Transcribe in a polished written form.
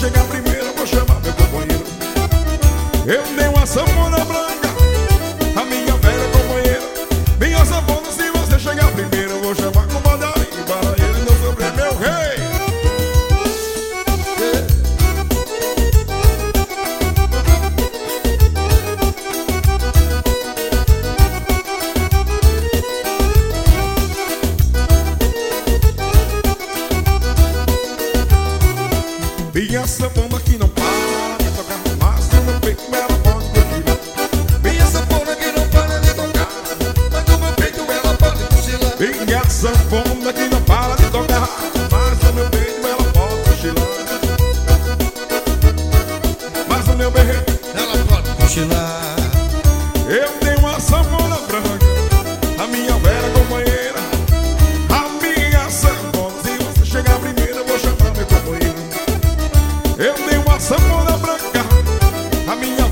chegar primeiro, eu vou chamar meu companheiro. Eu dei uma sanfona branca, a minha velha companheira. Minha sanfona, se você chegar primeiro, eu vou chamar com mandarim para ele não sofrer, meu rei. Minha sanfona que não para de tocar, mas no meu peito ela pode cochilar. Minha sanfona que não para de tocar, mas no meu peito ela pode cochilar. Minha sanfona que não para de tocar, mas no meu peito ela pode cochilar. Mas no meu peito ela pode cochilar. Eu tenho uma sanfona branca, a minha velha companheira. A minha sanfona, se você chegar primeiro, eu vou chamar meu companheiro. Eu dei uma sanfona branca, a minha